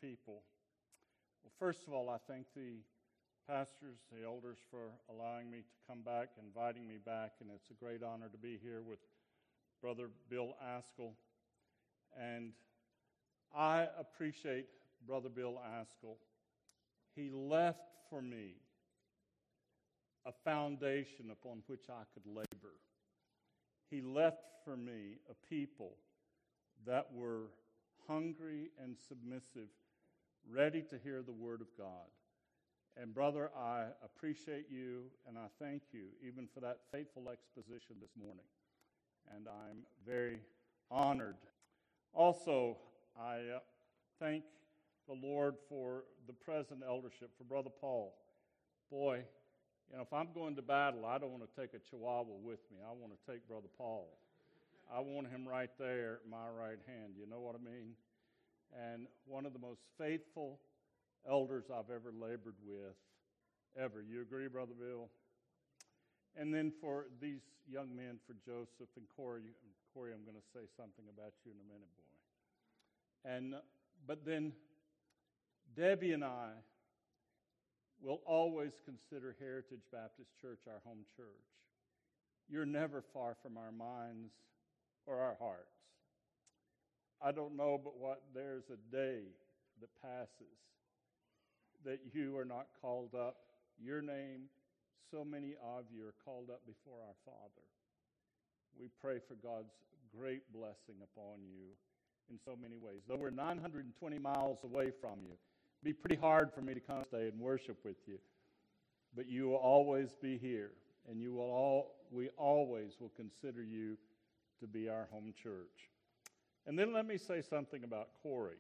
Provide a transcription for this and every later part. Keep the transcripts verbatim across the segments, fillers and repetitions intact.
people. Well, first of all, I thank the pastors, the elders, for allowing me to come back, inviting me back, and it's a great honor to be here with Brother Bill Askell. And I appreciate Brother Bill Askell. He left for me a foundation upon which I could labor. He left for me a people that were hungry and submissive, ready to hear the Word of God. And brother, I appreciate you, and I thank you even for that faithful exposition this morning. And I'm very honored. Also, I uh, thank the Lord for the present eldership, for Brother Paul. Boy, you know, if I'm going to battle, I don't want to take a chihuahua with me. I want to take Brother Paul. I want him right there at my right hand. You know what I mean? And one of the most faithful elders I've ever labored with, ever. You agree, Brother Bill? And then for these young men, for Joseph and Corey, Corey, I'm going to say something about you in a minute, boy. And but then Debbie and I will always consider Heritage Baptist Church our home church. You're never far from our minds or our hearts. I don't know but what there's a day that passes that you are not called up. Your name, so many of you are called up before our Father. We pray for God's great blessing upon you in so many ways. Though we're nine hundred twenty miles away from you, it'd be pretty hard for me to come stay and worship with you. But you will always be here, and you will all we always will consider you to be our home church. And then let me say something about Corey.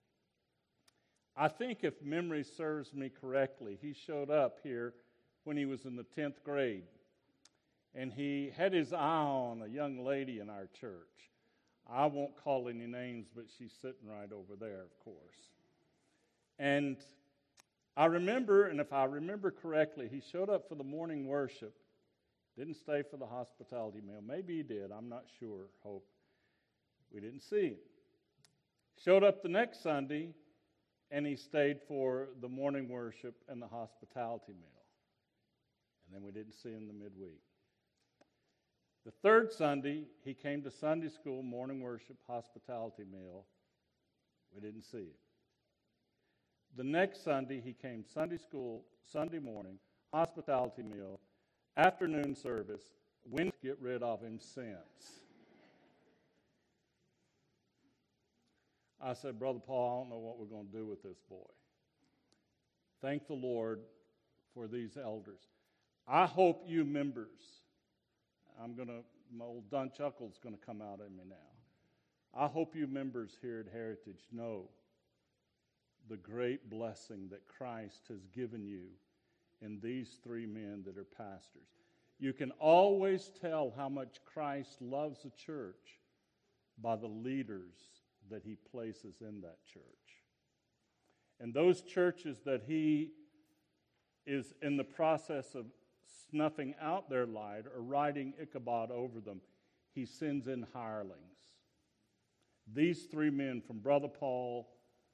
I think if memory serves me correctly, he showed up here when he was in the tenth grade. And he had his eye on a young lady in our church. I won't call any names, but she's sitting right over there, of course. And I remember, and if I remember correctly, he showed up for the morning worship. Didn't stay for the hospitality meal. Maybe he did. I'm not sure. Hope. We didn't see him. Showed up the next Sunday, and he stayed for the morning worship and the hospitality meal. And then we didn't see him the midweek. The third Sunday, he came to Sunday school, morning worship, hospitality meal. We didn't see him. The next Sunday, he came Sunday school, Sunday morning, hospitality meal, afternoon service. We didn't get rid of him since. I said, Brother Paul, I don't know what we're going to do with this boy. Thank the Lord for these elders. I hope you members, I'm going to, my old Don Chuckle's going to come out in me now. I hope you members here at Heritage know the great blessing that Christ has given you in these three men that are pastors. You can always tell how much Christ loves the church by the leaders that he places in that church. And those churches that he is in the process of snuffing out their light or writing Ichabod over them, he sends in hirelings. These three men, from Brother Paul,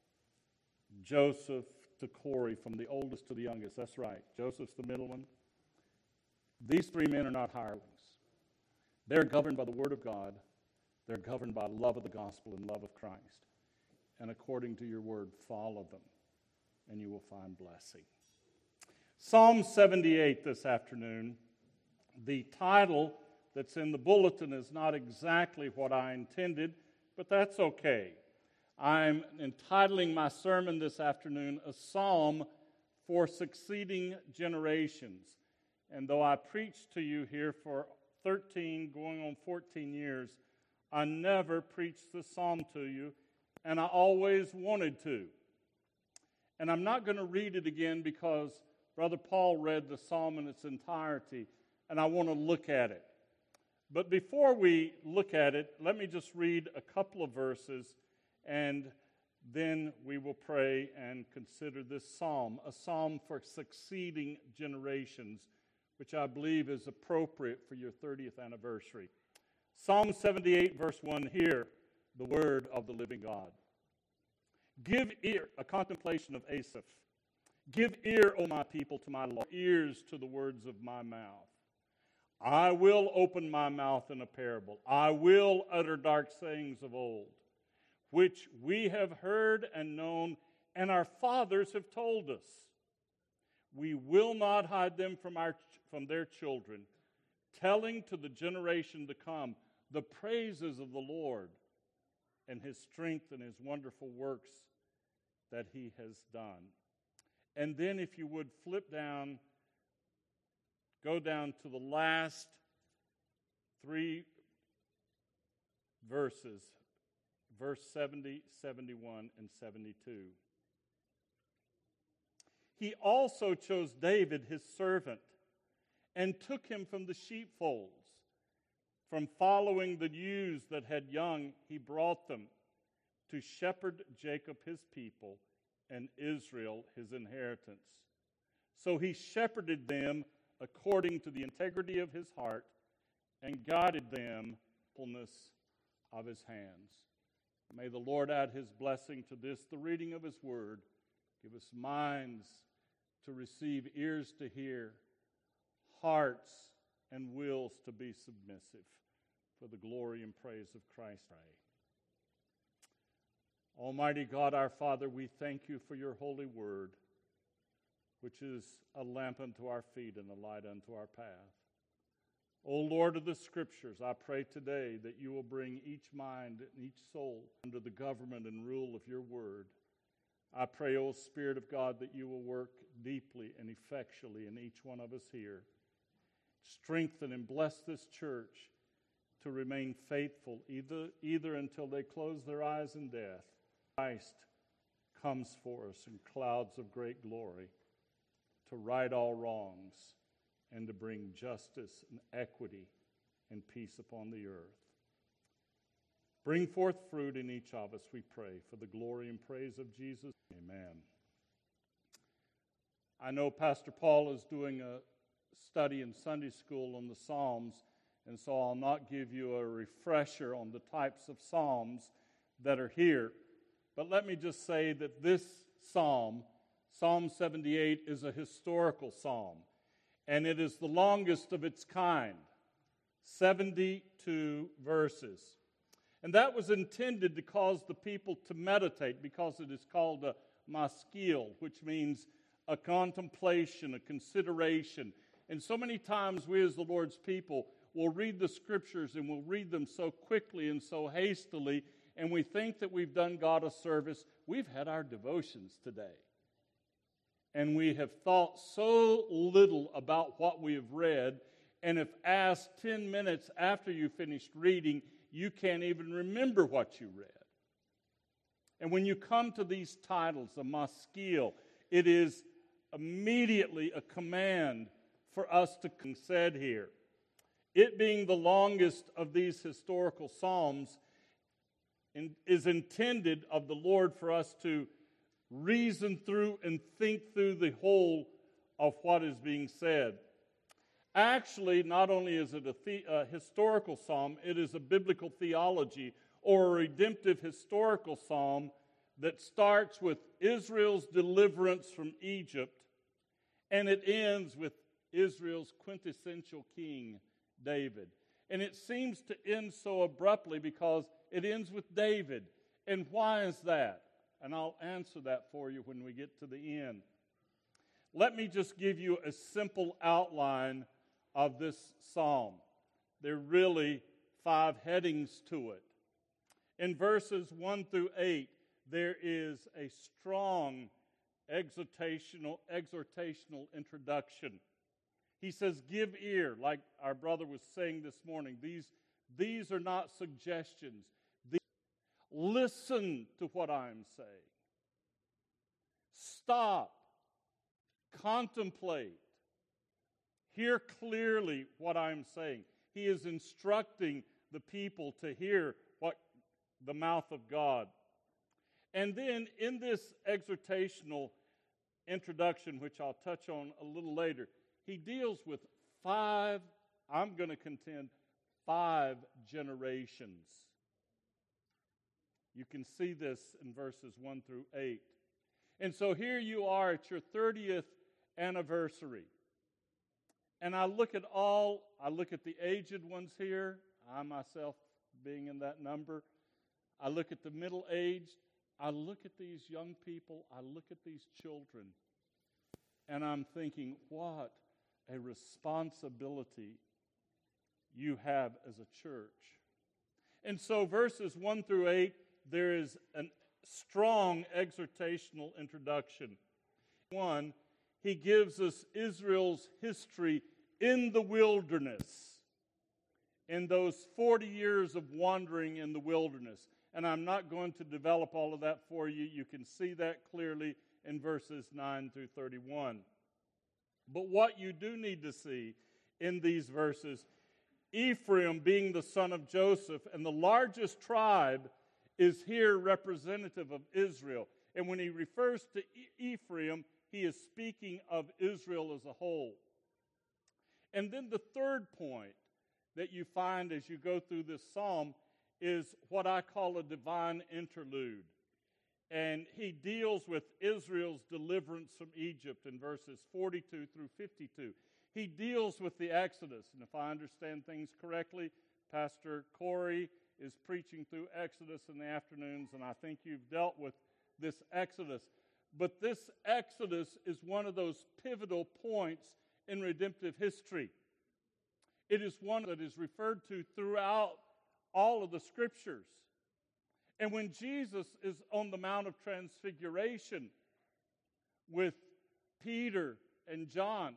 Joseph to Corey, from the oldest to the youngest, that's right, Joseph's the middle one. These three men are not hirelings. They're governed by the Word of God. They're governed by love of the gospel and love of Christ. And according to your word, follow them, and you will find blessing. Psalm seventy-eight this afternoon. The title that's in the bulletin is not exactly what I intended, but that's okay. I'm entitling my sermon this afternoon, A Psalm for Succeeding Generations. And though I preached to you here for thirteen, going on fourteen years, I never preached this psalm to you, and I always wanted to. And I'm not going to read it again because Brother Paul read the psalm in its entirety, and I want to look at it. But before we look at it, let me just read a couple of verses, and then we will pray and consider this psalm, a psalm for succeeding generations, which I believe is appropriate for your thirtieth anniversary. Psalm seventy-eight, verse one, hear the word of the living God. Give ear, a contemplation of Asaph. Give ear, O my people, to my law, ears to the words of my mouth. I will open my mouth in a parable. I will utter dark sayings of old, which we have heard and known, and our fathers have told us. We will not hide them from our from their children, telling to the generation to come the praises of the Lord and his strength and his wonderful works that he has done. And then if you would flip down, go down to the last three verses, verse seventy, seventy-one, and seventy-two. He also chose David, his servant, and took him from the sheepfolds. From following the ewes that had young, he brought them to shepherd Jacob his people and Israel his inheritance. So he shepherded them according to the integrity of his heart and guided them in the fullness of his hands. May the Lord add his blessing to this, the reading of his word. Give us minds to receive, ears to hear, hearts and wills to be submissive, for the glory and praise of Christ. Almighty God, our Father, we thank you for your holy word, which is a lamp unto our feet and a light unto our path. O Lord of the Scriptures, I pray today that you will bring each mind and each soul under the government and rule of your word. I pray, O Spirit of God, that you will work deeply and effectually in each one of us here. Strengthen and bless this church to remain faithful either, either until they close their eyes in death. Christ comes for us in clouds of great glory to right all wrongs and to bring justice and equity and peace upon the earth. Bring forth fruit in each of us, we pray, for the glory and praise of Jesus. Amen. I know Pastor Paul is doing a study in Sunday school on the Psalms, and so I'll not give you a refresher on the types of Psalms that are here. But let me just say that this Psalm, Psalm seventy-eight, is a historical psalm, and it is the longest of its kind, seventy-two verses. And that was intended to cause the people to meditate, because it is called a maskil, which means a contemplation, a consideration. And so many times we as the Lord's people will read the Scriptures and we'll read them so quickly and so hastily, and we think that we've done God a service. We've had our devotions today. And we have thought so little about what we have read, and if asked ten minutes after you finished reading, you can't even remember what you read. And when you come to these titles, a maskil, it is immediately a command for us to be said here. It being the longest of these historical psalms in, is intended of the Lord for us to reason through and think through the whole of what is being said. Actually, not only is it a, the, a historical psalm, it is a biblical theology or a redemptive historical psalm that starts with Israel's deliverance from Egypt, and it ends with Israel's quintessential king, David. And it seems to end so abruptly because it ends with David. And why is that? And I'll answer that for you when we get to the end. Let me just give you a simple outline of this psalm. There are really five headings to it. In verses one through eight, there is a strong exhortational, exhortational introduction. He says, give ear, like our brother was saying this morning. These, these are not suggestions. These, listen to what I'm saying. Stop. Contemplate. Hear clearly what I'm saying. He is instructing the people to hear what the mouth of God. And then in this exhortational introduction, which I'll touch on a little later, he deals with five, I'm going to contend, five generations. You can see this in verses one through eight. And so here you are at your thirtieth anniversary. And I look at all, I look at the aged ones here, I myself being in that number. I look at the middle-aged. I look at these young people. I look at these children. And I'm thinking, what a responsibility you have as a church. And so verses one through eight, there is a strong exhortational introduction. One, he gives us Israel's history in the wilderness, in those forty years of wandering in the wilderness. And I'm not going to develop all of that for you. You can see that clearly in verses nine through thirty-one. But what you do need to see in these verses, Ephraim being the son of Joseph, and the largest tribe is here representative of Israel. And when he refers to Ephraim, he is speaking of Israel as a whole. And then the third point that you find as you go through this psalm is what I call a divine interlude. And he deals with Israel's deliverance from Egypt in verses forty-two through fifty-two. He deals with the Exodus. And if I understand things correctly, Pastor Corey is preaching through Exodus in the afternoons, and I think you've dealt with this Exodus. But this Exodus is one of those pivotal points in redemptive history. It is one that is referred to throughout all of the Scriptures. And when Jesus is on the Mount of Transfiguration with Peter and John,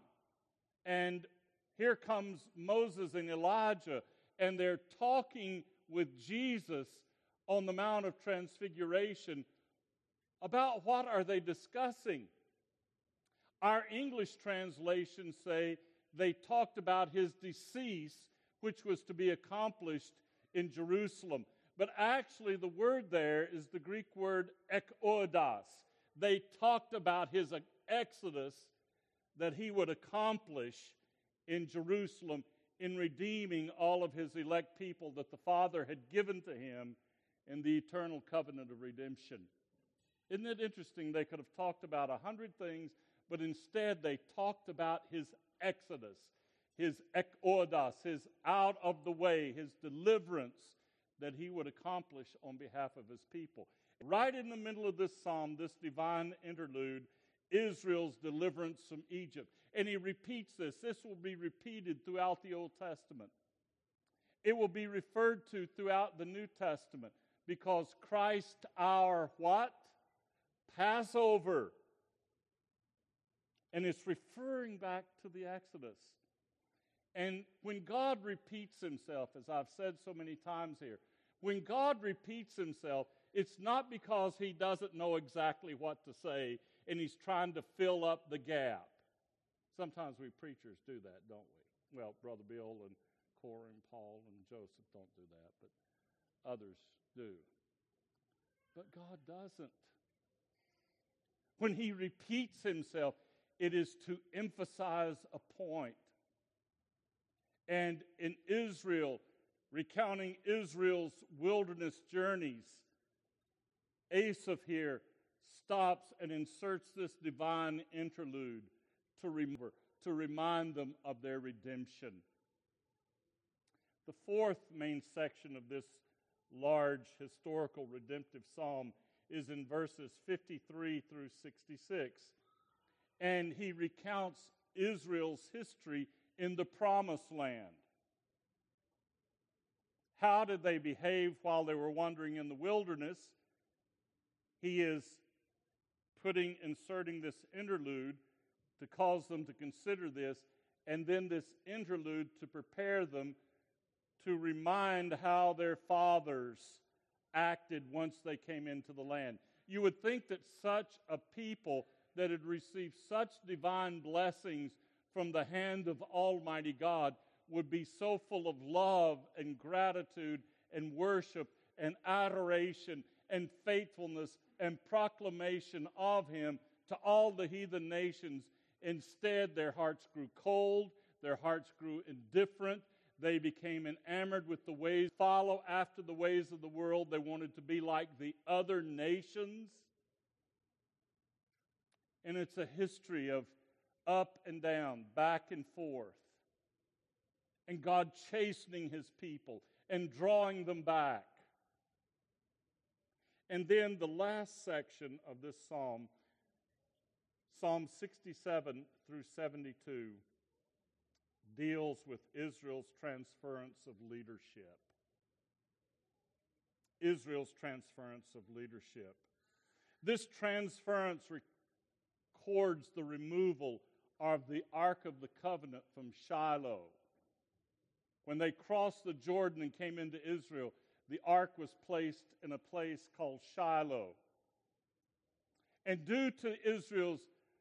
and here comes Moses and Elijah, and they're talking with Jesus on the Mount of Transfiguration, about what are they discussing? Our English translations say they talked about his decease, which was to be accomplished in Jerusalem. But actually the word there is the Greek word ekoidos. They talked about his exodus that he would accomplish in Jerusalem in redeeming all of his elect people that the Father had given to him in the eternal covenant of redemption. Isn't it interesting? They could have talked about a hundred things, but instead they talked about his exodus, his ekoidos, his out of the way, his deliverance that he would accomplish on behalf of his people. Right in the middle of this psalm, this divine interlude, Israel's deliverance from Egypt. And he repeats this. This will be repeated throughout the Old Testament. It will be referred to throughout the New Testament because Christ our what? Passover. And it's referring back to the Exodus. And when God repeats himself, as I've said so many times here, when God repeats himself, it's not because he doesn't know exactly what to say and he's trying to fill up the gap. Sometimes we preachers do that, don't we? Well, Brother Bill and Cora and Paul and Joseph don't do that, but others do. But God doesn't. When he repeats himself, it is to emphasize a point. And in Israel, recounting Israel's wilderness journeys, Asaph here stops and inserts this divine interlude to remember, to remind them of their redemption. The fourth main section of this large historical redemptive psalm is in verses fifty-three through sixty-six. And he recounts Israel's history in the promised land. How did they behave while they were wandering in the wilderness? He is putting, inserting this interlude to cause them to consider this, and then this interlude to prepare them to remind how their fathers acted once they came into the land. You would think that such a people that had received such divine blessings from the hand of Almighty God would be so full of love and gratitude and worship and adoration and faithfulness and proclamation of him to all the heathen nations. Instead, their hearts grew cold, their hearts grew indifferent, They became enamored with the ways, follow after the ways of the world. They wanted to be like the other nations. And it's a history of up and down, back and forth. And God chastening his people and drawing them back. And then the last section of this psalm, Psalm sixty-seven through seventy-two, deals with Israel's transference of leadership. Israel's transference of leadership. This transference records the removal of the Ark of the Covenant from Shiloh. When they crossed the Jordan and came into Israel, the ark was placed in a place called Shiloh. And due to Israel's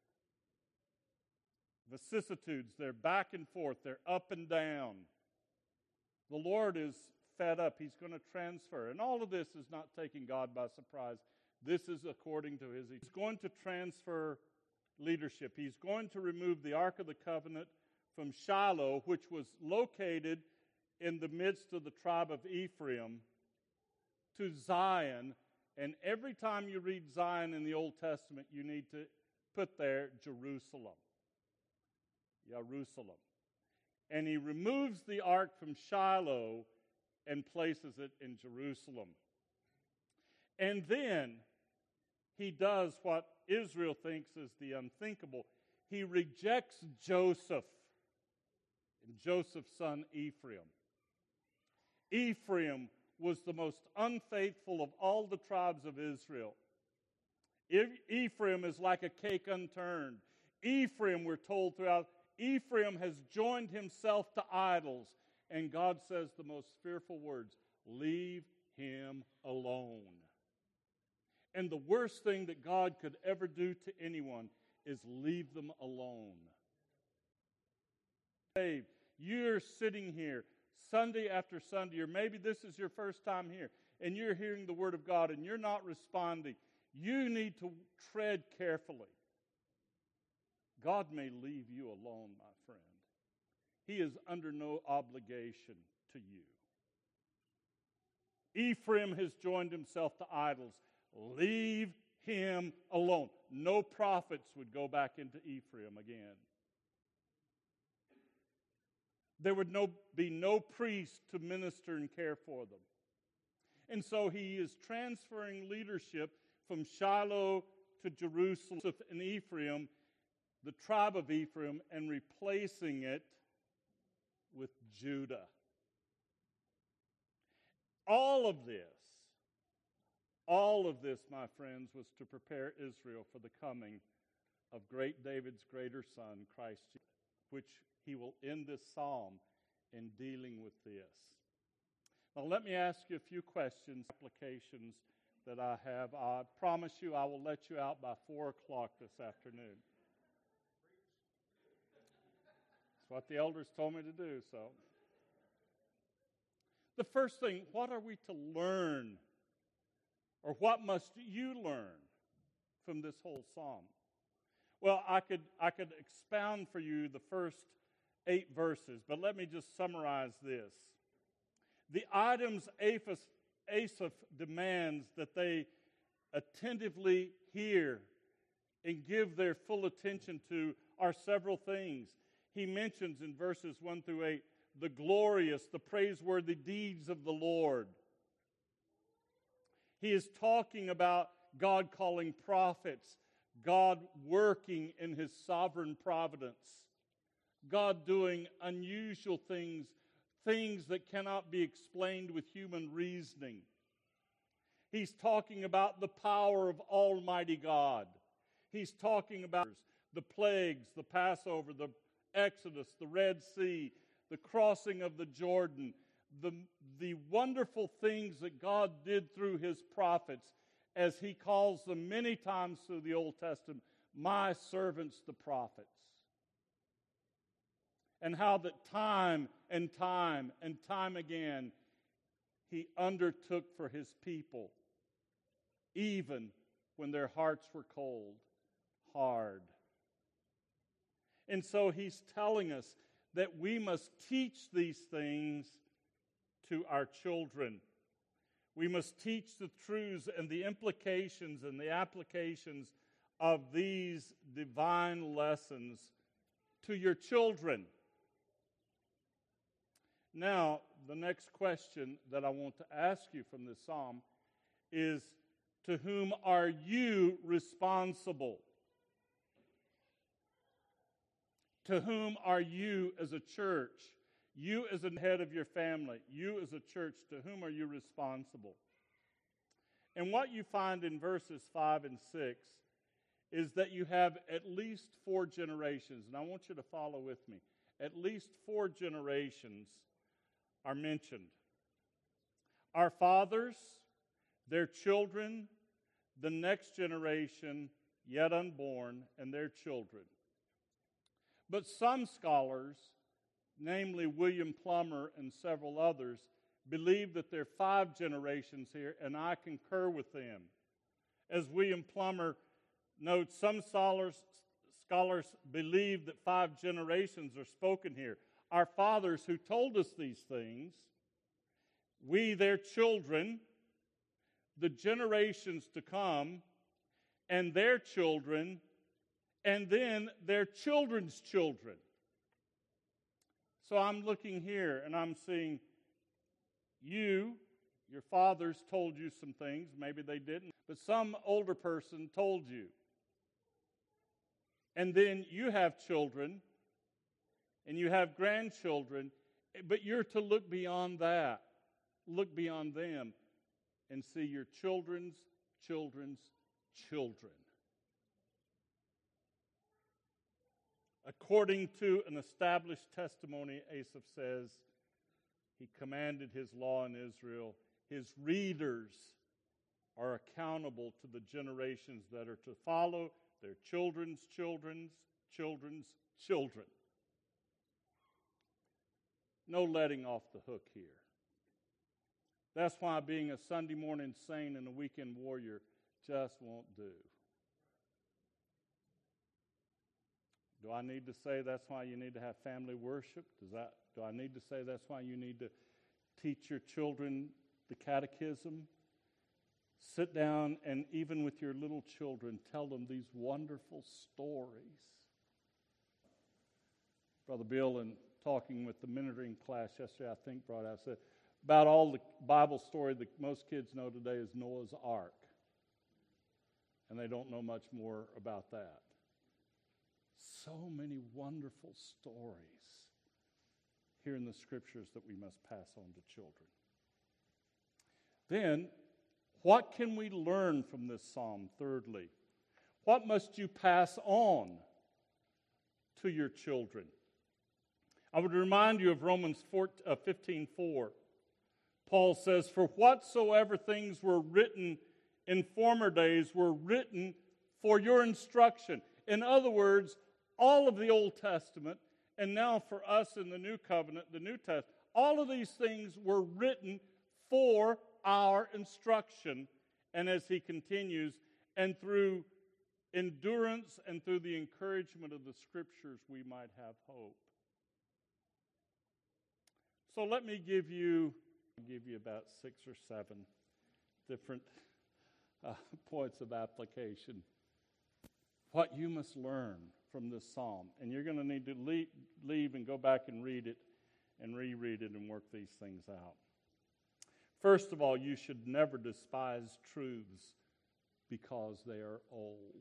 vicissitudes, they're back and forth, they're up and down, the Lord is fed up. He's going to transfer. And all of this is not taking God by surprise. This is according to his. He's going to transfer leadership. He's going to remove the Ark of the Covenant from Shiloh, which was located in the midst of the tribe of Ephraim, to Zion. And every time you read Zion in the Old Testament, you need to put there Jerusalem. Jerusalem. And he removes the ark from Shiloh and places it in Jerusalem. And then he does what Israel thinks is the unthinkable. He rejects Joseph and Joseph's son Ephraim. Ephraim was the most unfaithful of all the tribes of Israel. Ephraim is like a cake unturned. Ephraim, we're told throughout, Ephraim has joined himself to idols. And God says the most fearful words, leave him alone. And the worst thing that God could ever do to anyone is leave them alone. You're sitting here Sunday after Sunday, or maybe this is your first time here, and you're hearing the Word of God and you're not responding. You need to tread carefully. God may leave you alone, my friend. He is under no obligation to you. Ephraim has joined himself to idols. Leave him alone. No prophets would go back into Ephraim again. There would no, be no priest to minister and care for them. And so he is transferring leadership from Shiloh to Jerusalem and Ephraim, the tribe of Ephraim, and replacing it with Judah. All of this, all of this, my friends, was to prepare Israel for the coming of great David's greater son, Christ Jesus, which he will end this psalm in dealing with this. Now let me ask you a few questions, applications that I have. I promise you I will let you out by four o'clock this afternoon. That's what the elders told me to do, so. The first thing, what are we to learn? Or what must you learn from this whole psalm? Well, I could I could expound for you the first eight verses, but let me just summarize this. The items Asaph, Asaph demands that they attentively hear and give their full attention to are several things. He mentions in verses one through eight the glorious, the praiseworthy deeds of the Lord. He is talking about God calling prophets, God working in his sovereign providence, God doing unusual things, things that cannot be explained with human reasoning. He's talking about the power of Almighty God. He's talking about the plagues, the Passover, the Exodus, the Red Sea, the crossing of the Jordan, the, the wonderful things that God did through his prophets, as he calls them many times through the Old Testament, my servants, the prophets. And how that time and time and time again he undertook for his people, even when their hearts were cold, hard. And so he's telling us that we must teach these things to our children. We must teach the truths and the implications and the applications of these divine lessons to your children. Now, the next question that I want to ask you from this psalm is, to whom are you responsible? To whom are you as a church? You as a head of your family, you as a church, to whom are you responsible? And what you find in verses five and six is that you have at least four generations, and I want you to follow with me. At least four generations are mentioned. Our fathers, their children, the next generation, yet unborn, and their children. But some scholars, namely William Plummer and several others, believe that there are five generations here, and I concur with them. As William Plummer notes, some scholars, scholars believe that five generations are spoken here. Our fathers who told us these things, we, their children, the generations to come, and their children, and then their children's children. So I'm looking here and I'm seeing you, your fathers told you some things, maybe they didn't, but some older person told you. And then you have children, and you have grandchildren, but you're to look beyond that. Look beyond them and see your children's children's children. According to an established testimony, Asaph says, he commanded his law in Israel. His readers are accountable to the generations that are to follow, their children's children's children's children. No letting off the hook here. That's why being a Sunday morning saint and a weekend warrior just won't do. Do I need to say that's why you need to have family worship? Does that? Do I need to say that's why you need to teach your children the catechism? Sit down and even with your little children, tell them these wonderful stories. Brother Bill, in talking with the mentoring class yesterday, I think brought out, said, about all the Bible story that most kids know today is Noah's Ark. And they don't know much more about that. So many wonderful stories here in the Scriptures that we must pass on to children. Then, what can we learn from this psalm, thirdly? What must you pass on to your children? I would remind you of Romans fifteen four. Paul says, for whatsoever things were written in former days were written for your instruction. In other words, all of the Old Testament, and now for us in the New Covenant, the New Testament, all of these things were written for our instruction. And as he continues, and through endurance and through the encouragement of the Scriptures, we might have hope. So let me give you, give you about six or seven different uh, points of application. What you must learn from this psalm. And you're going to need to leave, leave and go back and read it and reread it and work these things out. First of all, you should never despise truths because they are old.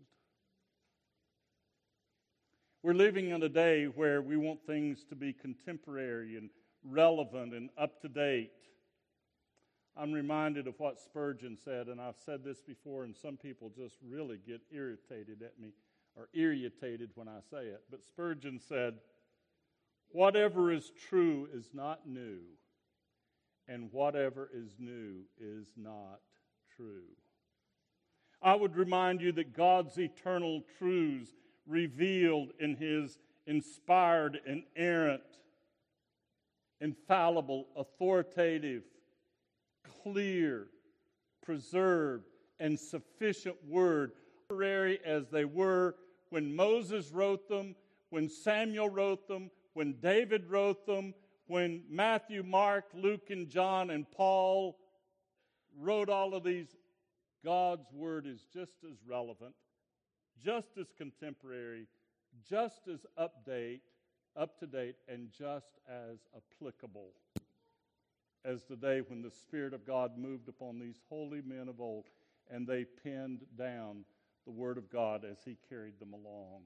We're living in a day where we want things to be contemporary and relevant and up to date. I'm reminded of what Spurgeon said, and I've said this before, and some people just really get irritated at me, or irritated when I say it. But Spurgeon said, whatever is true is not new, and whatever is new is not true. I would remind you that God's eternal truths revealed in His inspired, inerrant, infallible, authoritative, clear, preserved, and sufficient word, temporary as they were when Moses wrote them, when Samuel wrote them, when David wrote them, when Matthew, Mark, Luke, and John, and Paul wrote all of these, God's Word is just as relevant, just as contemporary, just as update, up to date, and just as applicable as the day when the Spirit of God moved upon these holy men of old and they penned down the Word of God as He carried them along.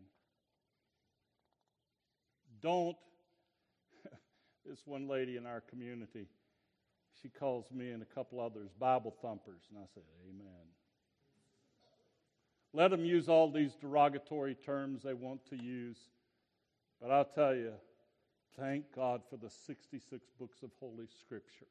Don't, this one lady in our community, she calls me and a couple others Bible thumpers, and I said, amen. Let them use all these derogatory terms they want to use, but I'll tell you, thank God for the sixty-six books of Holy Scripture.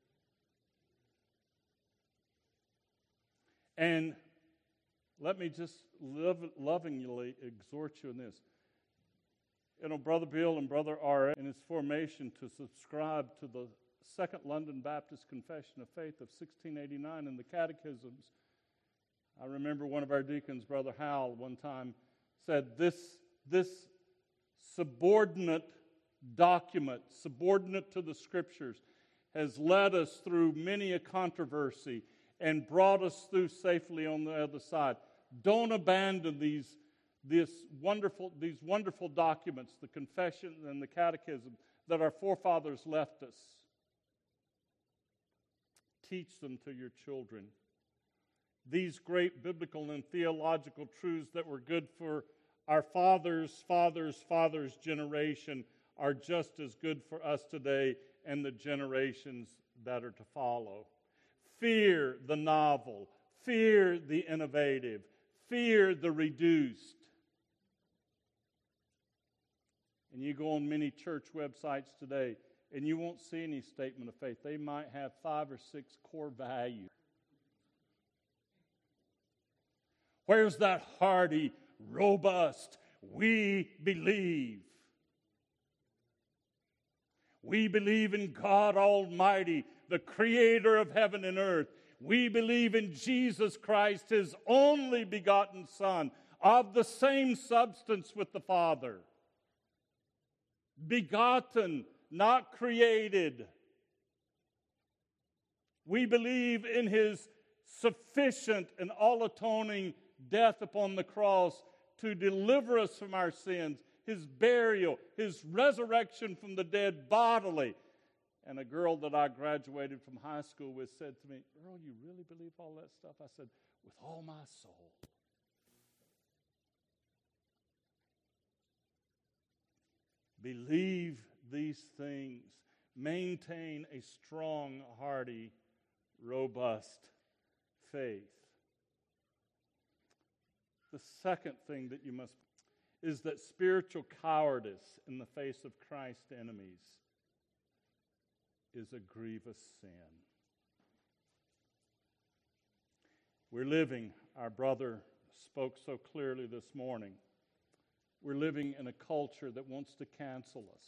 And let me just love, lovingly exhort you in this. You know, Brother Bill and Brother R. in his formation to subscribe to the Second London Baptist Confession of Faith of sixteen eighty-nine in the catechisms. I remember one of our deacons, Brother Howell, one time said this, this subordinate document, subordinate to the Scriptures, has led us through many a controversy and brought us through safely on the other side. Don't abandon these, this wonderful, these wonderful documents, the confession and the catechism that our forefathers left us. Teach them to your children. These great biblical and theological truths that were good for our fathers, fathers, fathers' generation are just as good for us today and the generations that are to follow. Fear the novel. Fear the innovative. Fear the reduced. And you go on many church websites today, and you won't see any statement of faith. They might have five or six core values. Where's that hearty, robust, we believe? We believe in God Almighty, the creator of heaven and earth. We believe in Jesus Christ, His only begotten Son, of the same substance with the Father. Begotten, not created. We believe in His sufficient and all-atoning death upon the cross to deliver us from our sins, His burial, His resurrection from the dead bodily. And a girl that I graduated from high school with said to me, Earl, you really believe all that stuff? I said, with all my soul. Believe these things. Maintain a strong, hearty, robust faith. The second thing that you must is that spiritual cowardice in the face of Christ's enemies is a grievous sin. We're living, our brother spoke so clearly this morning, we're living in a culture that wants to cancel us.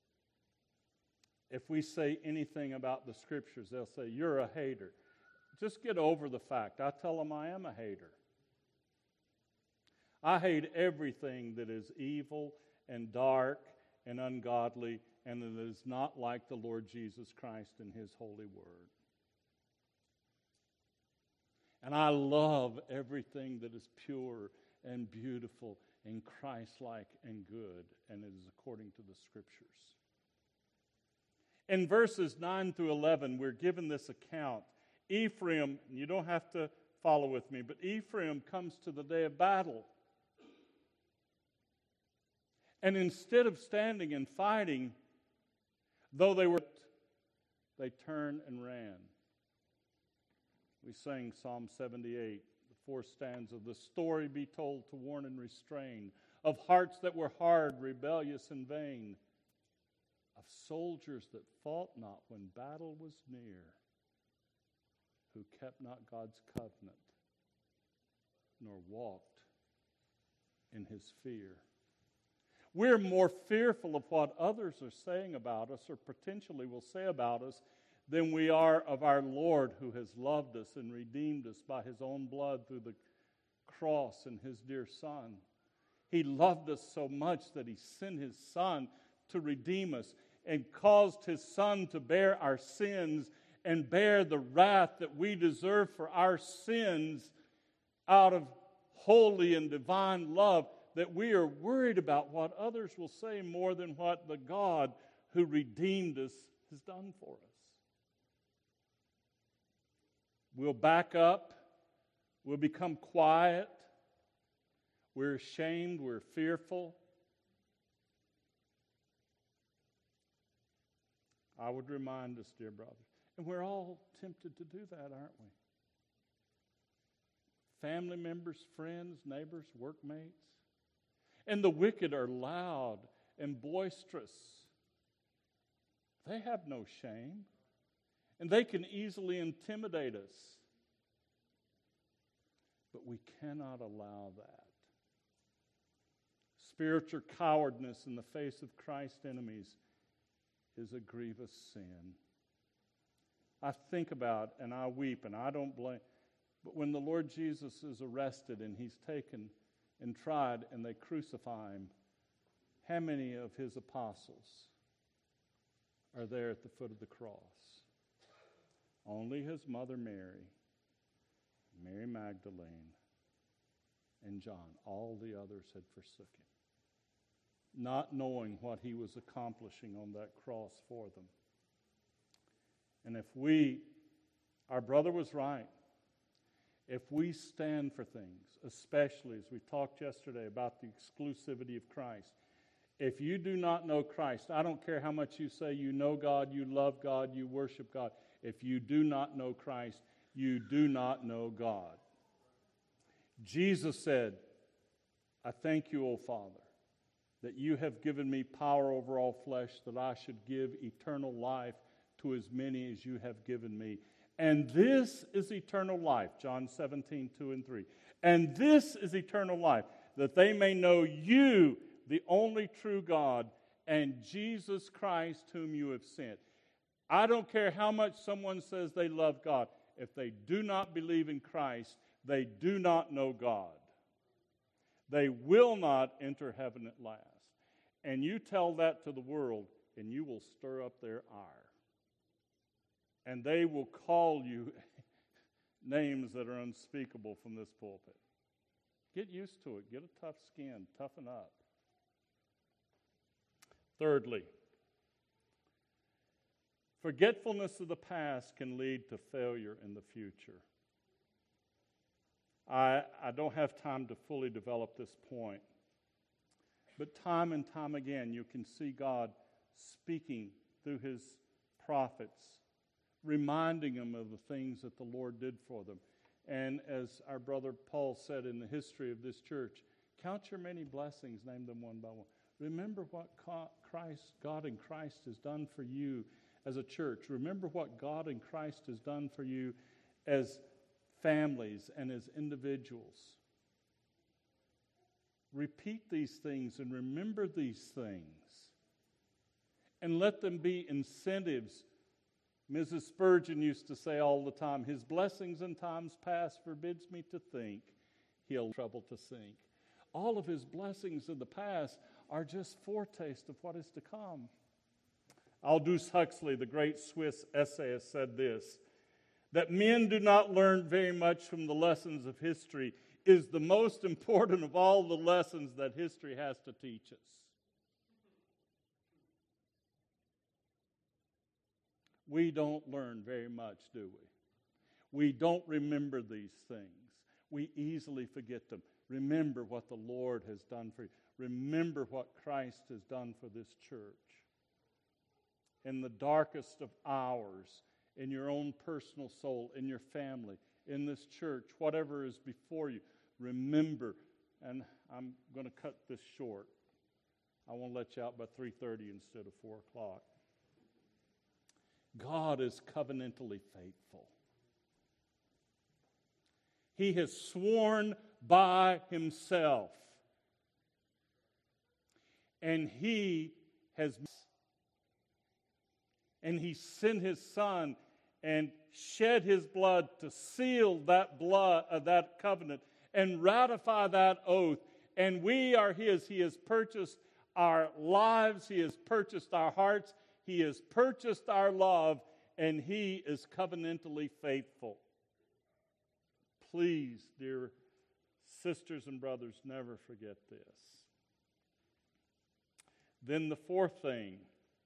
If we say anything about the Scriptures, they'll say, you're a hater. Just get over the fact. I tell them I am a hater. I hate everything that is evil and dark and ungodly and that is not like the Lord Jesus Christ and His holy word. And I love everything that is pure and beautiful and Christ-like and good, and it is according to the Scriptures. In verses nine through eleven, we're given this account. Ephraim, and you don't have to follow with me, but Ephraim comes to the day of battle. And instead of standing and fighting, though they were, they turned and ran. We sang Psalm seventy-eight, the fourth stanza, the story be told to warn and restrain, of hearts that were hard, rebellious, and vain, of soldiers that fought not when battle was near, who kept not God's covenant, nor walked in His fear. We're more fearful of what others are saying about us or potentially will say about us than we are of our Lord who has loved us and redeemed us by His own blood through the cross and His dear Son. He loved us so much that He sent His Son to redeem us and caused His Son to bear our sins and bear the wrath that we deserve for our sins out of holy and divine love, that we are worried about what others will say more than what the God who redeemed us has done for us. We'll back up. We'll become quiet. We're ashamed. We're fearful. I would remind us, dear brothers, and we're all tempted to do that, aren't we? Family members, friends, neighbors, workmates. And the wicked are loud and boisterous. They have no shame. And they can easily intimidate us. But we cannot allow that. Spiritual cowardice in the face of Christ's enemies is a grievous sin. I think about and I weep and I don't blame. But when the Lord Jesus is arrested and He's taken and tried and they crucify Him, how many of His apostles are there at the foot of the cross? Only His mother Mary, Mary Magdalene, and John. All the others had forsook Him, not knowing what He was accomplishing on that cross for them. And if we, our brother was right, if we stand for things, especially as we talked yesterday about the exclusivity of Christ, if you do not know Christ, I don't care how much you say you know God, you love God, you worship God. If you do not know Christ, you do not know God. Jesus said, I thank you, O Father, that you have given me power over all flesh, that I should give eternal life to as many as you have given me. And this is eternal life, John seventeen, two and three. And this is eternal life, that they may know you, the only true God, and Jesus Christ whom you have sent. I don't care how much someone says they love God. If they do not believe in Christ, they do not know God. They will not enter heaven at last. And you tell that to the world, and you will stir up their ire. And they will call you names that are unspeakable from this pulpit. Get used to it. Get a tough skin. Toughen up. Thirdly, forgetfulness of the past can lead to failure in the future. I, I don't have time to fully develop this point. But time and time again, you can see God speaking through His prophets, reminding them of the things that the Lord did for them. And as our brother Paul said in the history of this church, count your many blessings, name them one by one. Remember what Christ, God in Christ has done for you as a church. Remember what God in Christ has done for you as families and as individuals. Repeat these things and remember these things. And let them be incentives. Missus Spurgeon used to say all the time, His blessings in times past forbids me to think, He'll trouble to sink. All of His blessings in the past are just foretaste of what is to come. Aldous Huxley, the great Swiss essayist, said this, that men do not learn very much from the lessons of history is the most important of all the lessons that history has to teach us. We don't learn very much, do we? We don't remember these things. We easily forget them. Remember what the Lord has done for you. Remember what Christ has done for this church. In the darkest of hours, in your own personal soul, in your family, in this church, whatever is before you, remember. And I'm going to cut this short. I want to let you out by three thirty instead of four o'clock. God is covenantally faithful. He has sworn by Himself. And He has and He sent His Son and shed His blood to seal that blood of uh, that covenant and ratify that oath. And we are His. He has purchased our lives. He has purchased our hearts. He has purchased our love, and He is covenantally faithful. Please, dear sisters and brothers, never forget this. Then the fourth thing,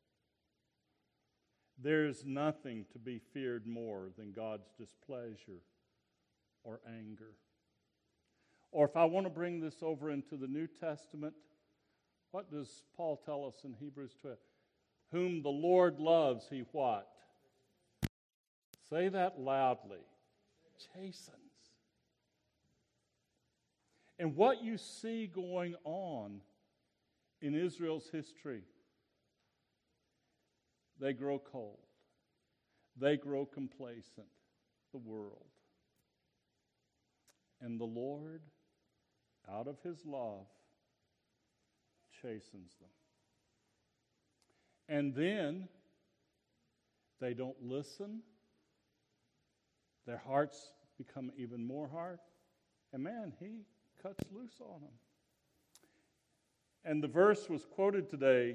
there is nothing to be feared more than God's displeasure or anger. Or if I want to bring this over into the New Testament, what does Paul tell us in Hebrews twelve? Whom the Lord loves, He what? Say that loudly. Chastens. And what you see going on in Israel's history, they grow cold. They grow complacent, the world. And the Lord, out of His love, chastens them. And then they don't listen. Their hearts become even more hard. And man, He cuts loose on them. And the verse was quoted today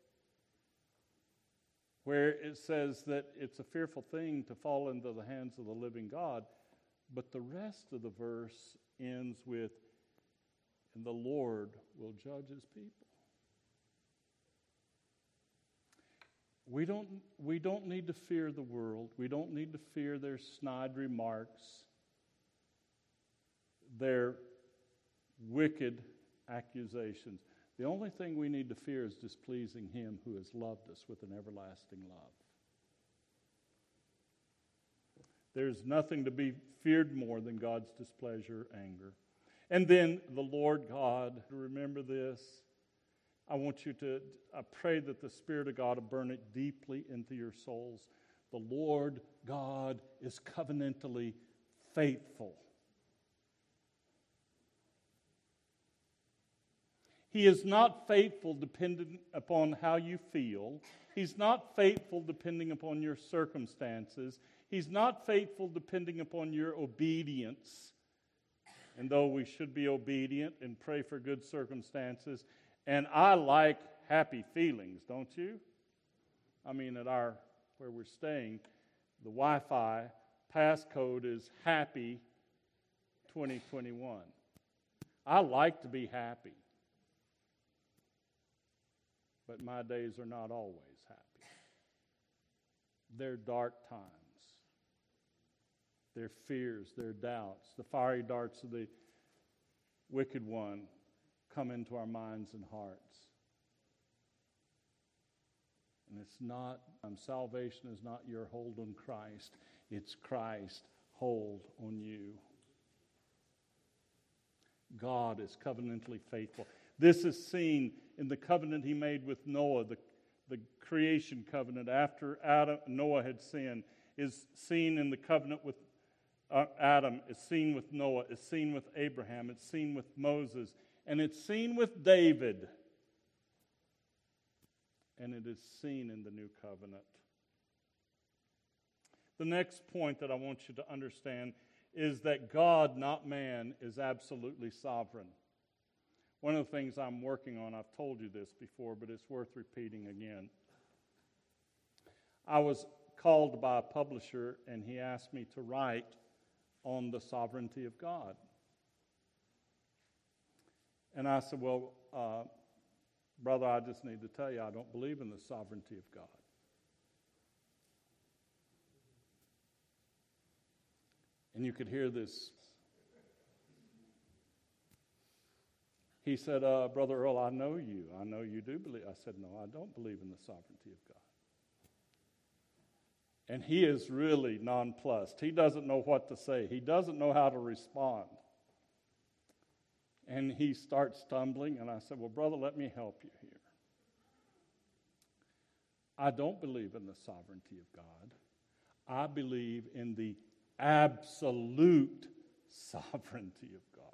where it says that it's a fearful thing to fall into the hands of the living God. But the rest of the verse ends with, and the Lord will judge His people. We don't, we don't need to fear the world. We don't need to fear their snide remarks, their wicked accusations. The only thing we need to fear is displeasing Him who has loved us with an everlasting love. There's nothing to be feared more than God's displeasure, anger. And then the Lord God, remember this. I want you to, I pray that the Spirit of God will burn it deeply into your souls. The Lord God is covenantally faithful. He is not faithful depending upon how you feel. He's not faithful depending upon your circumstances. He's not faithful depending upon your obedience. And though we should be obedient and pray for good circumstances, and I like happy feelings, don't you? I mean, at our, where we're staying, the Wi-Fi passcode is happy twenty twenty-one. I like to be happy. But my days are not always happy. They're dark times. Their fears, their doubts, the fiery darts of the wicked one come into our minds and hearts. And it's not, um, salvation is not your hold on Christ. It's Christ's hold on you. God is covenantally faithful. This is seen in the covenant He made with Noah, the, the creation covenant after Adam, Noah had sinned, is seen in the covenant with uh, Adam, is seen with Noah, is seen with Abraham, it's seen with Moses, and it's seen with David. And it is seen in the new covenant. The next point that I want you to understand is that God, not man, is absolutely sovereign. One of the things I'm working on, I've told you this before, but it's worth repeating again. I was called by a publisher, and he asked me to write on the sovereignty of God. And I said, well, uh, brother, I just need to tell you, I don't believe in the sovereignty of God. And you could hear this. He said, uh, Brother Earl, I know you. I know you do believe. I said, no, I don't believe in the sovereignty of God. And he is really nonplussed. He doesn't know what to say. He doesn't know how to respond. And he starts stumbling, and I said, well, brother, let me help you here. I don't believe in the sovereignty of God. I believe in the absolute sovereignty of God.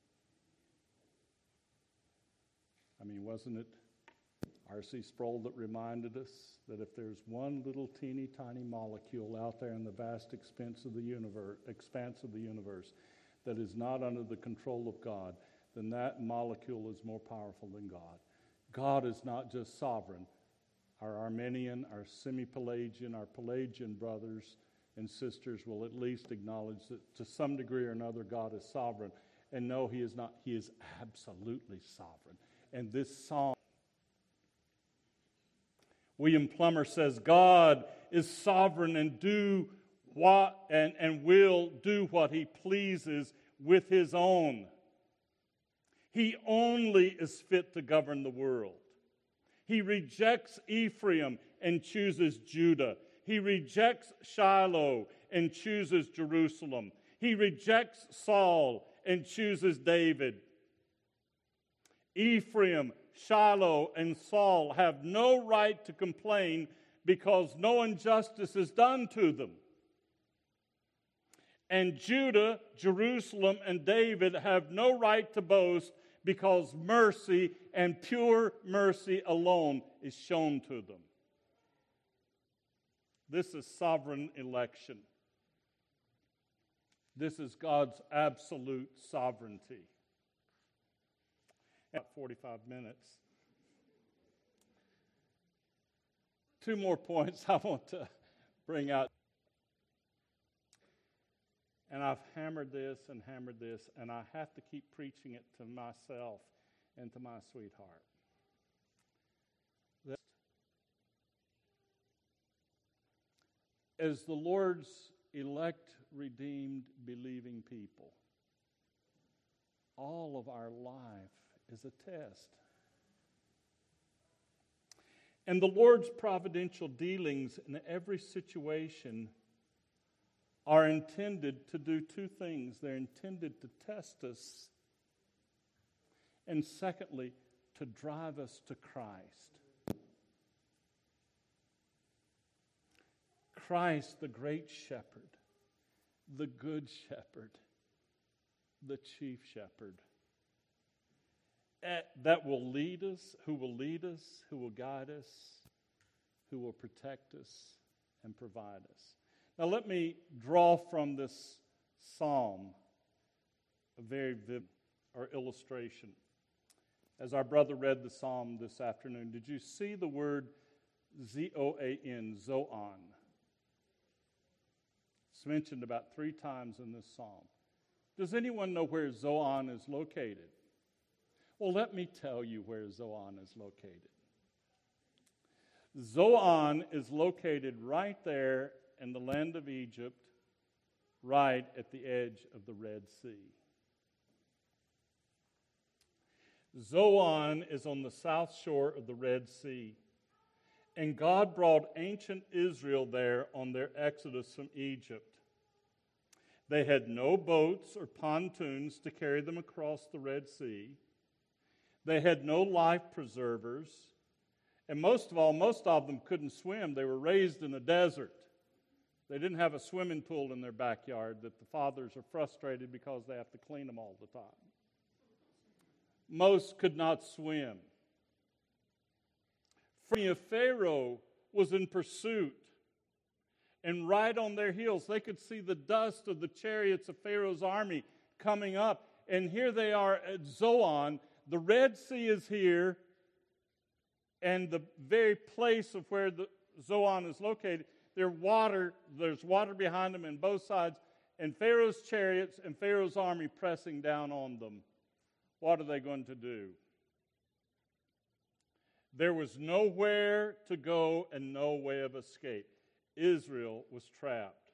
I mean, wasn't it R C Sproul that reminded us that if there's one little teeny tiny molecule out there in the vast expanse of the universe, expanse of the universe that is not under the control of God, then that molecule is more powerful than God. God is not just sovereign. Our Arminian, our semi-Pelagian, our Pelagian brothers and sisters will at least acknowledge that to some degree or another God is sovereign. And no, he is not. He is absolutely sovereign. And this psalm, William Plummer says, God is sovereign and do what and, and will do what he pleases with his own. He only is fit to govern the world. He rejects Ephraim and chooses Judah. He rejects Shiloh and chooses Jerusalem. He rejects Saul and chooses David. Ephraim, Shiloh, and Saul have no right to complain because no injustice is done to them. And Judah, Jerusalem, and David have no right to boast because mercy and pure mercy alone is shown to them. This is sovereign election. This is God's absolute sovereignty. About forty-five minutes. Two more points I want to bring out. And I've hammered this and hammered this, and I have to keep preaching it to myself and to my sweetheart. That as the Lord's elect, redeemed, believing people, all of our life is a test. And the Lord's providential dealings in every situation are intended to do two things. They're intended to test us, and secondly, to drive us to Christ. Christ, the great shepherd, the good shepherd, the chief shepherd, that will lead us, who will lead us, who will guide us, who will protect us and provide us. Now let me draw from this psalm a very vivid or illustration. As our brother read the psalm this afternoon, did you see the word Z O A N, Zoan? It's mentioned about three times in this psalm. Does anyone know where Zoan is located? Well, let me tell you where Zoan is located. Zoan is located right there in the land of Egypt, right at the edge of the Red Sea. Zoan is on the south shore of the Red Sea, and God brought ancient Israel there on their exodus from Egypt. They had no boats or pontoons to carry them across the Red Sea. They had no life preservers, and most of all, most of them couldn't swim. They were raised in a desert. They didn't have a swimming pool in their backyard that the fathers are frustrated because they have to clean them all the time. Most could not swim. Pharaoh was in pursuit, and right on their heels, they could see the dust of the chariots of Pharaoh's army coming up, and here they are at Zoan. The Red Sea is here, and the very place of where the Zoan is located, There's water, there's water behind them on both sides, and Pharaoh's chariots and Pharaoh's army pressing down on them. What are they going to do? There was nowhere to go and no way of escape. Israel was trapped.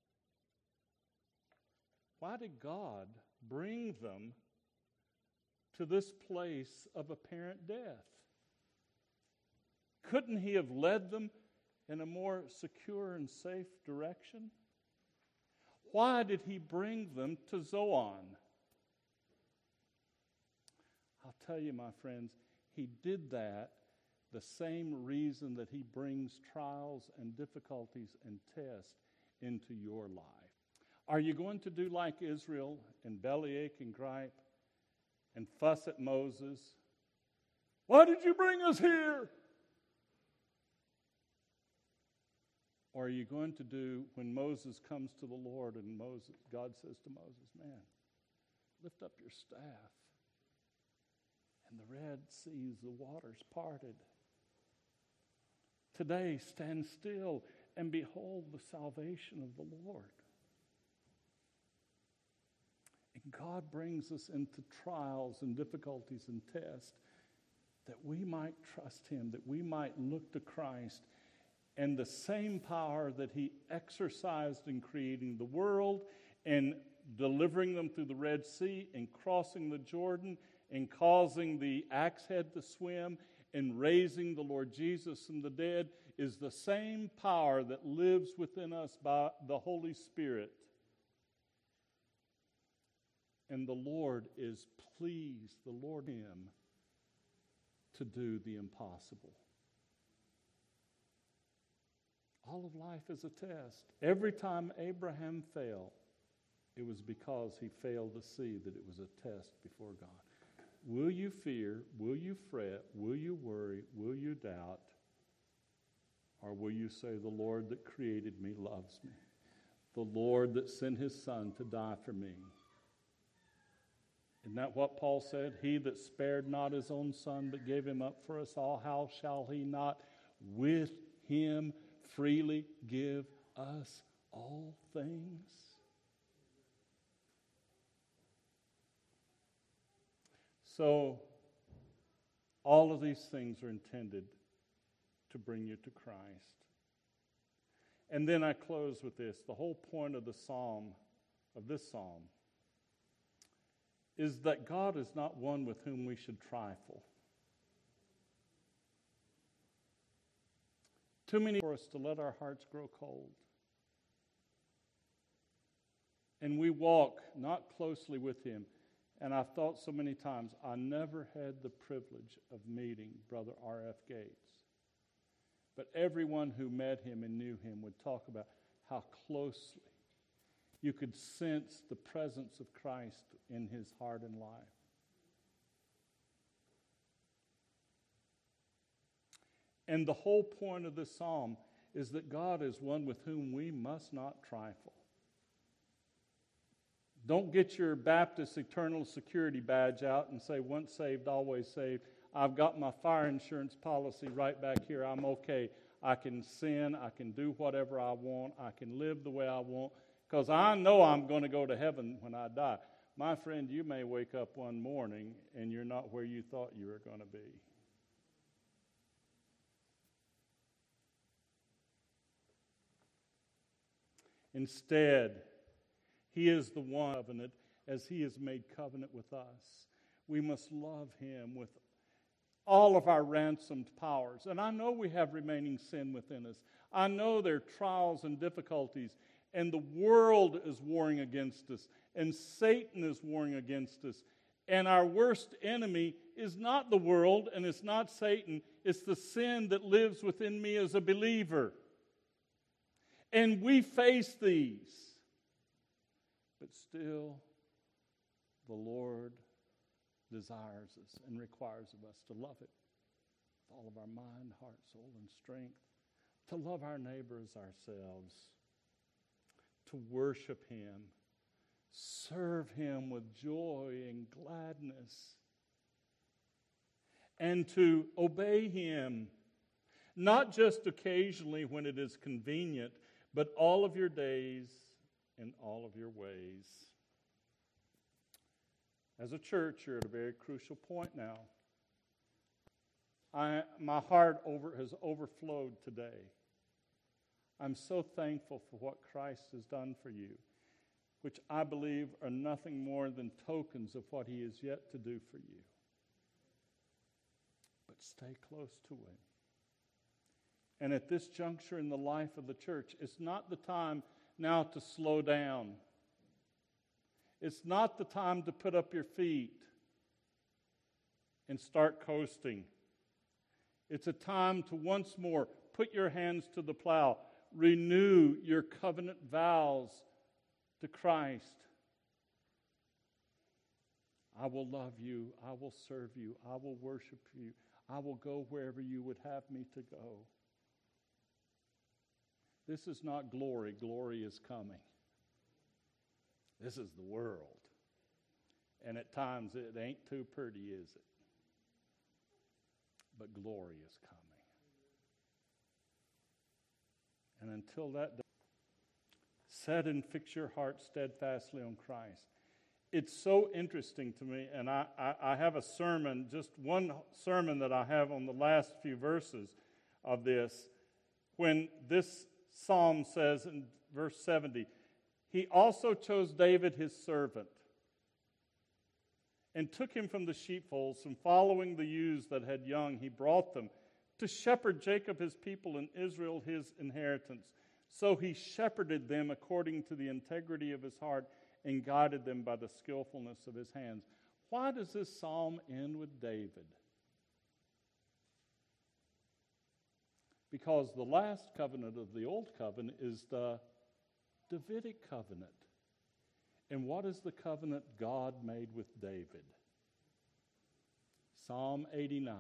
Why did God bring them to this place of apparent death? Couldn't he have led them in a more secure and safe direction? Why did he bring them to Zoan? I'll tell you, my friends, he did that the same reason that he brings trials and difficulties and tests into your life. Are you going to do like Israel and bellyache and gripe and fuss at Moses? Why did you bring us here? Or are you going to do when Moses comes to the Lord and Moses, God says to Moses, man, lift up your staff and the Red Seas, the waters parted. Today, stand still and behold the salvation of the Lord. And God brings us into trials and difficulties and tests that we might trust Him, that we might look to Christ, and the same power that He exercised in creating the world and delivering them through the Red Sea and crossing the Jordan and causing the axe head to swim and raising the Lord Jesus from the dead is the same power that lives within us by the Holy Spirit. And the Lord is pleased, the Lord Him, to do the impossible. All of life is a test. Every time Abraham failed, it was because he failed to see that it was a test before God. Will you fear? Will you fret? Will you worry? Will you doubt? Or will you say, the Lord that created me loves me? The Lord that sent His Son to die for me. Isn't that what Paul said? He that spared not His own Son, but gave Him up for us all, how shall He not with Him freely give us all things? So, all of these things are intended to bring you to Christ. And then I close with this. The whole point of the psalm, of this psalm, is that God is not one with whom we should trifle. Too many for us to let our hearts grow cold. And we walk not closely with Him. And I've thought so many times, I never had the privilege of meeting Brother R F Gates. But everyone who met him and knew him would talk about how closely you could sense the presence of Christ in his heart and life. And the whole point of this psalm is that God is one with whom we must not trifle. Don't get your Baptist eternal security badge out and say, once saved, always saved. I've got my fire insurance policy right back here. I'm okay. I can sin. I can do whatever I want. I can live the way I want because I know I'm going to go to heaven when I die. My friend, you may wake up one morning and you're not where you thought you were going to be. Instead, He is the one covenant as He has made covenant with us. We must love Him with all of our ransomed powers. And I know we have remaining sin within us. I know there are trials and difficulties, and the world is warring against us, and Satan is warring against us. And our worst enemy is not the world, and it's not Satan. It's the sin that lives within me as a believer. And we face these. But still, the Lord desires us and requires of us to love it with all of our mind, heart, soul, and strength, to love our neighbor as ourselves, to worship Him, serve Him with joy and gladness, and to obey Him, not just occasionally when it is convenient, but all of your days and all of your ways. As a church, you're at a very crucial point now. I, my heart over, has overflowed today. I'm so thankful for what Christ has done for you, which I believe are nothing more than tokens of what He is yet to do for you. But stay close to Him. And at this juncture in the life of the church, it's not the time now to slow down. It's not the time to put up your feet and start coasting. It's a time to once more put your hands to the plow, renew your covenant vows to Christ. I will love you. I will serve you. I will worship you. I will go wherever you would have me to go. This is not glory. Glory is coming. This is the world. And at times it ain't too pretty, is it? but glory is coming. And until that day, set and fix your heart steadfastly on Christ. It's so interesting to me, and I, I, I have a sermon, just one sermon that I have on the last few verses of this, when this psalm says in verse seventy, he also chose David his servant, and took him from the sheepfolds, and following the ewes that had young, he brought them to shepherd Jacob his people and Israel his inheritance. So he shepherded them according to the integrity of his heart and guided them by the skillfulness of his hands. Why does this psalm end with David? Because the last covenant of the Old Covenant is the Davidic covenant. And what is the covenant God made with David? Psalm eighty-nine.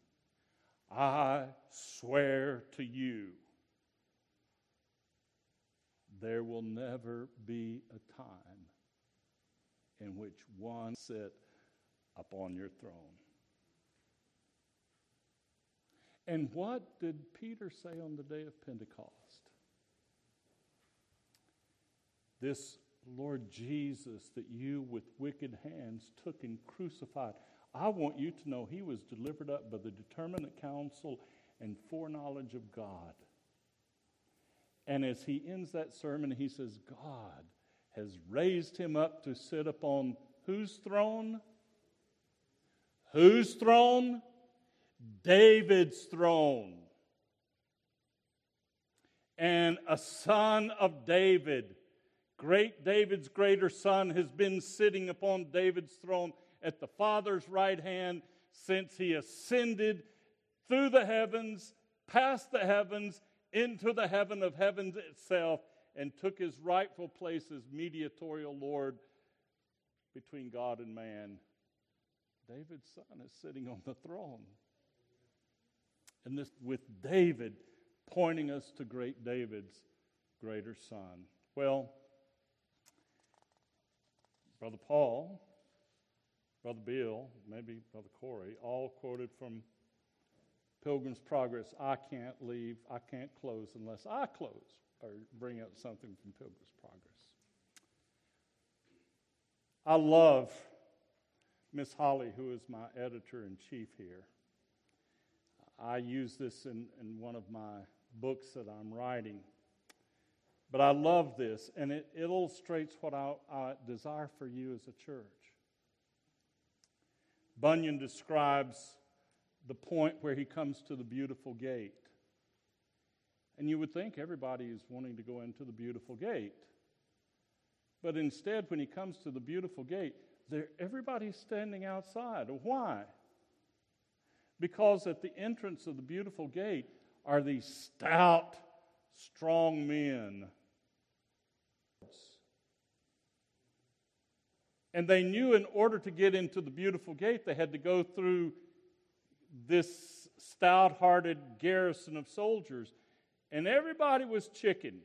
I swear to you, there will never be a time in which one sit upon your throne. And what did Peter say on the day of Pentecost? This Lord Jesus that you with wicked hands took and crucified. I want you to know he was delivered up by the determinate counsel and foreknowledge of God. And as he ends that sermon, he says, God has raised him up to sit upon whose throne? Whose throne? David's throne. And a son of David, great David's greater son, has been sitting upon David's throne at the Father's right hand since he ascended through the heavens, past the heavens, into the heaven of heavens itself, and took his rightful place as mediatorial Lord between God and man. David's son is sitting on the throne. And this with David pointing us to great David's greater son. Well, Brother Paul, Brother Bill, maybe Brother Corey, all quoted from Pilgrim's Progress. I can't leave, I can't close unless I close or bring up something from Pilgrim's Progress. I love Miss Holly, who is my editor-in-chief here. I use this in, in one of my books that I'm writing. But I love this, and it, it illustrates what I, I desire for you as a church. Bunyan describes the point where he comes to the beautiful gate. And you would think everybody is wanting to go into the beautiful gate. But instead, when he comes to the beautiful gate, there, everybody's standing outside. Why? Because at the entrance of the beautiful gate are these stout, strong men. And they knew in order to get into the beautiful gate, they had to go through this stout-hearted garrison of soldiers. And everybody was chicken.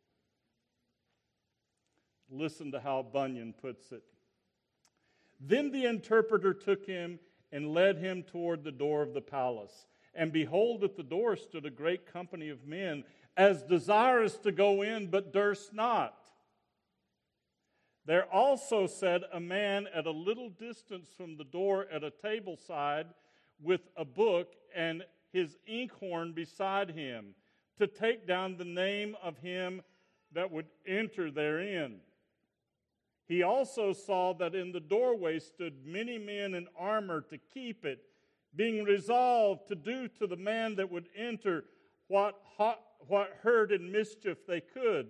Listen to how Bunyan puts it. Then the interpreter took him and led him toward the door of the palace. And behold, at the door stood a great company of men, as desirous to go in, but durst not. There also sat a man at a little distance from the door at a table side with a book and his inkhorn beside him, to take down the name of him that would enter therein. He also saw that in the doorway stood many men in armor to keep it, being resolved to do to the man that would enter what, what hurt and mischief they could.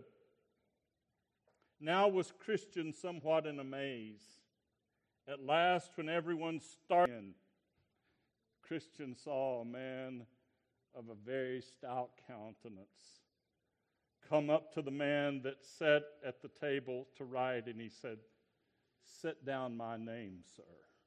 Now was Christian somewhat in amaze. At last, when everyone started in, Christian saw a man of a very stout countenance come up to the man that sat at the table to write, and he said, "Set down my name, sir."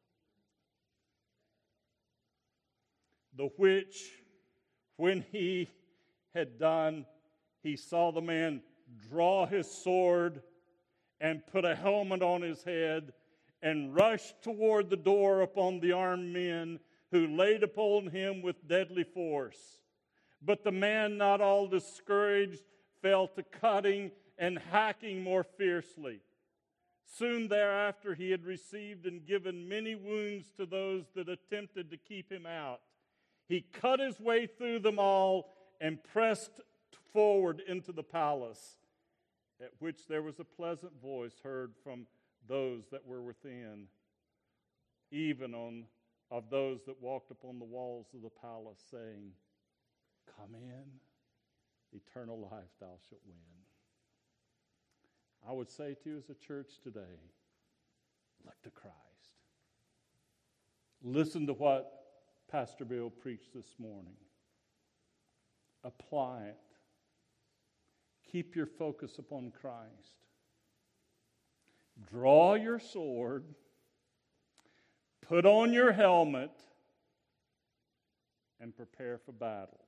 The which, when he had done, he saw the man draw his sword and put a helmet on his head and rush toward the door upon the armed men who laid upon him with deadly force. But the man, not all discouraged, fell to cutting and hacking more fiercely. Soon thereafter he had received and given many wounds to those that attempted to keep him out. He cut his way through them all and pressed forward into the palace, at which there was a pleasant voice heard from those that were within, even on of those that walked upon the walls of the palace, saying, "Come in, eternal life thou shalt win." I would say to you as a church today, look to Christ. Listen to what Pastor Bill preached this morning. Apply it. Keep your focus upon Christ. Draw your sword. Put on your helmet and prepare for battle.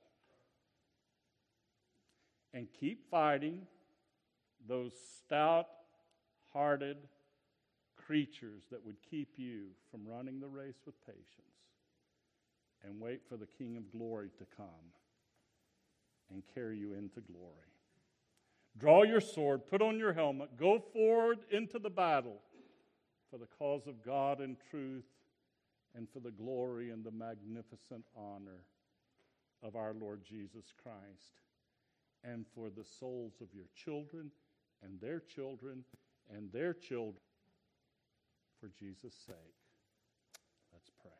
And keep fighting those stout-hearted creatures that would keep you from running the race with patience. And wait for the King of Glory to come and carry you into glory. Draw your sword, put on your helmet, go forward into the battle for the cause of God and truth, and for the glory and the magnificent honor of our Lord Jesus Christ, and for the souls of your children and their children and their children, for Jesus' sake. Let's pray.